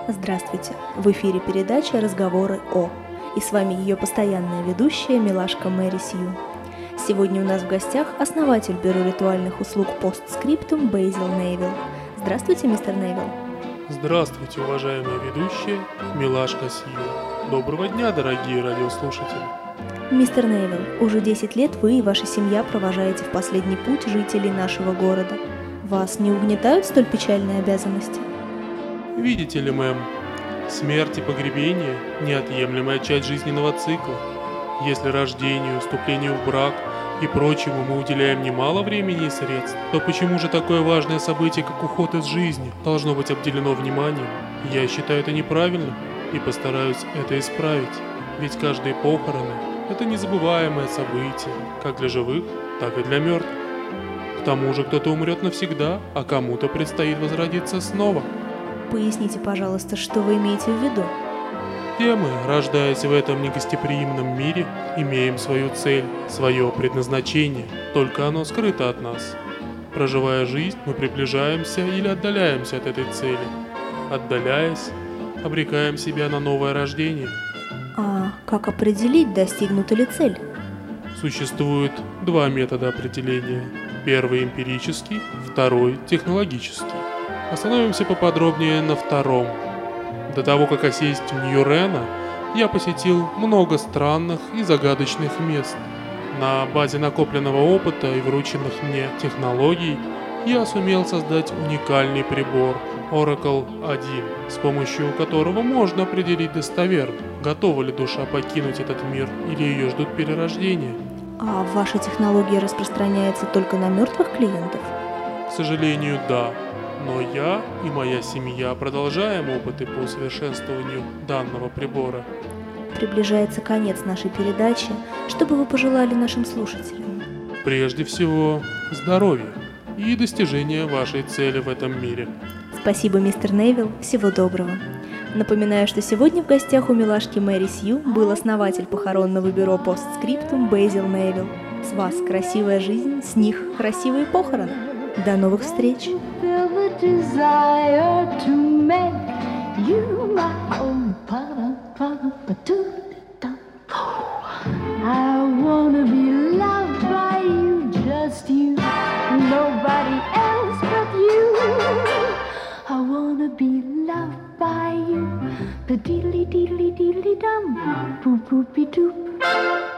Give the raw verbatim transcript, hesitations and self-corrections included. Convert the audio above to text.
Здравствуйте! В эфире передача «Разговоры о». И с вами ее постоянная ведущая Милашка Мэри Сью. Сегодня у нас в гостях основатель бюро ритуальных услуг Постскриптум Бейзил Невилл. Здравствуйте, мистер Невилл. Здравствуйте, уважаемая ведущая Милашка Сью. Доброго дня, дорогие радиослушатели. Мистер Невилл, уже десять лет вы и ваша семья провожаете в последний путь жителей нашего города. Вас не угнетают столь печальные обязанности? Видите ли, мэм, смерть и погребение – неотъемлемая часть жизненного цикла. Если рождению, вступлению в брак и прочему мы уделяем немало времени и средств, то почему же такое важное событие, как уход из жизни, должно быть обделено вниманием? Я считаю это неправильно и постараюсь это исправить. Ведь каждые похороны – это незабываемое событие, как для живых, так и для мертвых. К тому же кто-то умрет навсегда, а кому-то предстоит возродиться снова. Поясните, пожалуйста, что вы имеете в виду? Все мы, рождаясь в этом негостеприимном мире, имеем свою цель, свое предназначение, только оно скрыто от нас. Проживая жизнь, мы приближаемся или отдаляемся от этой цели. Отдаляясь, обрекаем себя на новое рождение. А как определить, достигнута ли цель? Существует два метода определения. Первый эмпирический, второй технологический. Остановимся поподробнее на втором. До того, как осесть в Нью-Рено, я посетил много странных и загадочных мест. На базе накопленного опыта и врученных мне технологий я сумел создать уникальный прибор Oracle один, с помощью которого можно определить достоверно, готова ли душа покинуть этот мир или ее ждут перерождения. А ваша технология распространяется только на мертвых клиентов? К сожалению, да. Но я и моя семья продолжаем опыты по усовершенствованию данного прибора. Приближается конец нашей передачи. Что бы вы пожелали нашим слушателям? Прежде всего, здоровья и достижения вашей цели в этом мире. Спасибо, мистер Невилл. Всего доброго. Напоминаю, что сегодня в гостях у милашки Мэри Сью был основатель похоронного бюро Постскриптум Бейзил Невилл. С вас красивая жизнь, с них красивые похороны. До новых встреч! Desire to make you my own. I wanna be loved by you, just you, nobody else but you. I wanna be loved by you, the diddly diddly diddly dum, boop boopy doop.